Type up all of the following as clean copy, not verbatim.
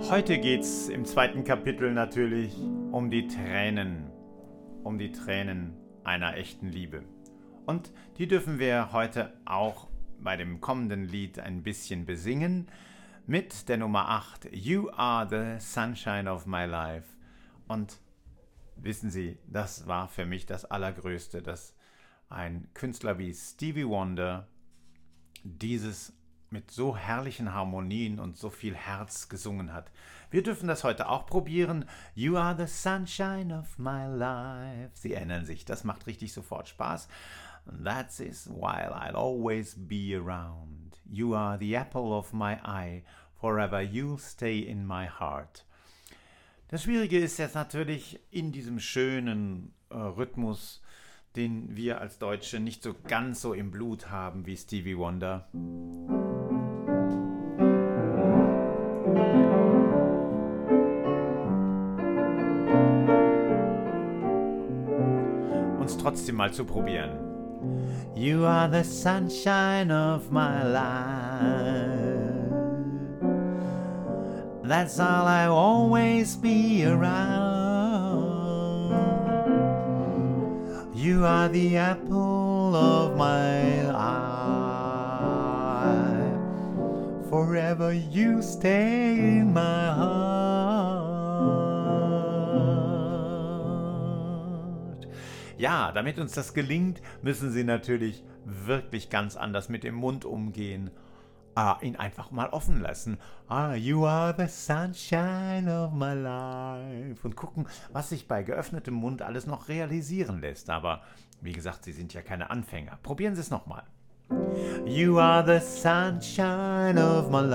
Heute geht's im zweiten Kapitel natürlich um die Tränen einer echten Liebe. Und die dürfen wir heute auch bei dem kommenden Lied ein bisschen besingen mit der Nummer 8, You Are the Sunshine of My Life. Und wissen Sie, das war für mich das Allergrößte, dass ein Künstler wie Stevie Wonder dieses mit so herrlichen Harmonien und so viel Herz gesungen hat. Wir dürfen das heute auch probieren. You are the sunshine of my life. Sie erinnern sich, das macht richtig sofort Spaß. That is why I'll always be around. You are the apple of my eye. Forever you'll stay in my heart. Das Schwierige ist jetzt natürlich in diesem schönen Rhythmus, den wir als Deutsche nicht so ganz so im Blut haben wie Stevie Wonder. Uns trotzdem mal zu probieren. You are the sunshine of my life. That's all I'll always be around. You are the apple of my eye. Forever you stay in my heart. Ja, damit uns das gelingt, müssen Sie natürlich wirklich ganz anders mit dem Mund umgehen. Ihn einfach mal offen lassen. You are the sunshine of my life. Und gucken, was sich bei geöffnetem Mund alles noch realisieren lässt. Aber wie gesagt, Sie sind ja keine Anfänger. Probieren Sie es nochmal. You are the sunshine of my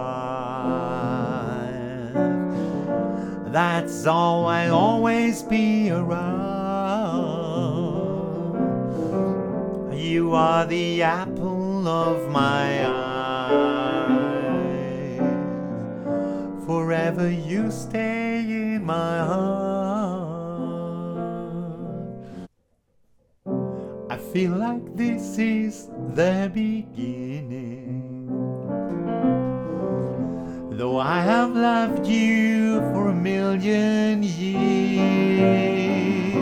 life. That's all I'll always be around. You are the apple of my eye. Forever you stay in my heart. I feel like this is the beginning. Though I have loved you for a million years,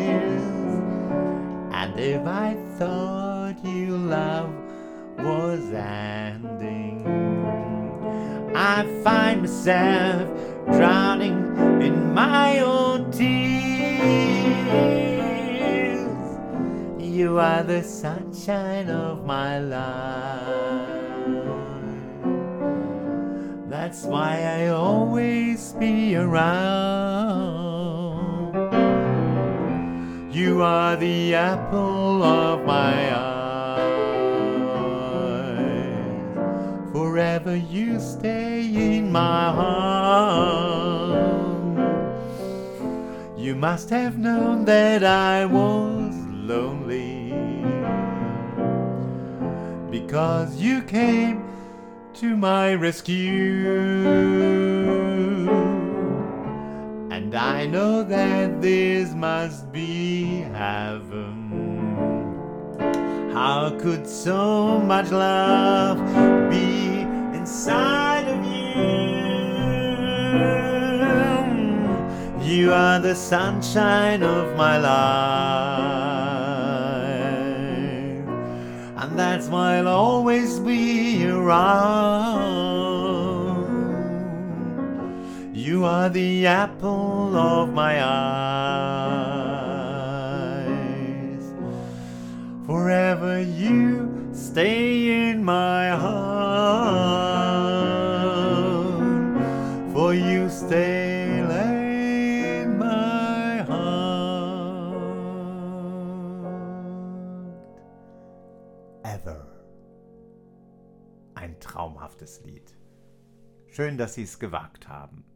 and if I thought you love was ending, I find myself drowning in my own tears. You are the sunshine of my life. That's why I'll always be around. You are the apple of my eye. Forever you stay in my heart. You must have known that I was lonely, because you came to my rescue. And I know that this must be heaven. How could so much love be inside of you? You are the sunshine of my life, and that's why I'll always be around. You are the apple of my eyes. Forever you stay in my heart. For you stay in my heart. Ever. Ein traumhaftes Lied. Schön, dass Sie es gewagt haben.